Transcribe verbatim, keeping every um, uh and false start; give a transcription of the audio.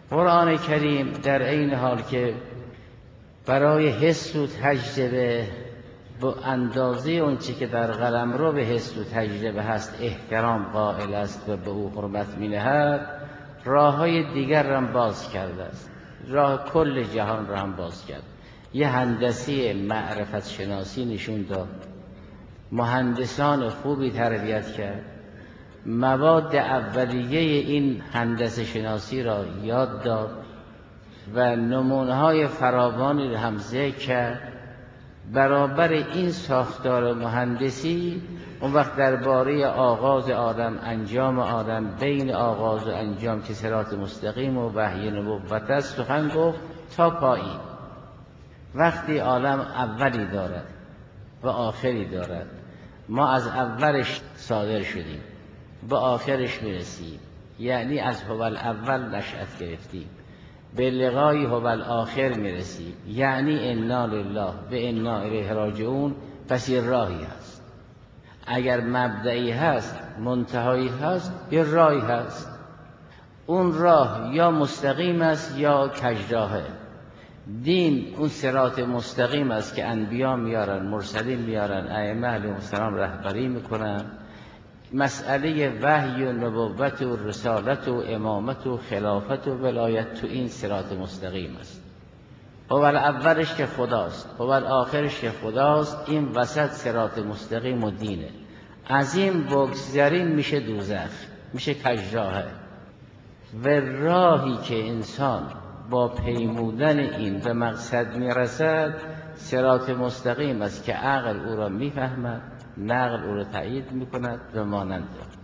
قرآن کریم در عین حال که برای حس و تجربه با اندازه اونچه که در قلمرو به حس و تجربه هست احترام قائل است و به او حرمت می‌نهد، راه‌های دیگر را هم باز کرده است، راه کل جهان را هم باز کرد. یه هندسی معرفت شناسی نشون داد، مهندسان خوبی تربیت کرد، مواد اولیه این هندسه شناسی را یاد داد و نمونه‌های فراوانی را هم ذکر کرد. برابر این ساختار مهندسی اون وقت درباره آغاز عالم، انجام عالم، بین آغاز و انجام که صراط مستقیم و وحی نبوت است سخن گفت تا پایین. وقتی عالم اولی دارد و آخری دارد، ما از اولش صادر شدیم به آخرش میرسیم، یعنی از هو الاول نشأت گرفتیم، به لقای هو الاخر میرسیم، یعنی انا لله و انا الیه راجعون. پس یه راهی هست، اگر مبدئی هست منتهایی هست، یه راهی هست. اون راه یا مستقیم است یا کجراهه. دین اون صراط مستقیم است که انبیا میارن، مرسلین میارن، ائمه علیهم السلام رهبری میکنن. مسئله وحی و نبوت و رسالت و امامت و خلافت و ولایت تو این صراط مستقیم است. اول اولش که خداست، اول آخرش که خداست، این وسط صراط مستقیم و دینه. از این بگذرین میشه دوزخ، میشه کجراهه. و راهی که انسان با پیمودن این به مقصد میرسد صراط مستقیم است که عقل او را میفهمد، نقل او را تایید میکند و مانند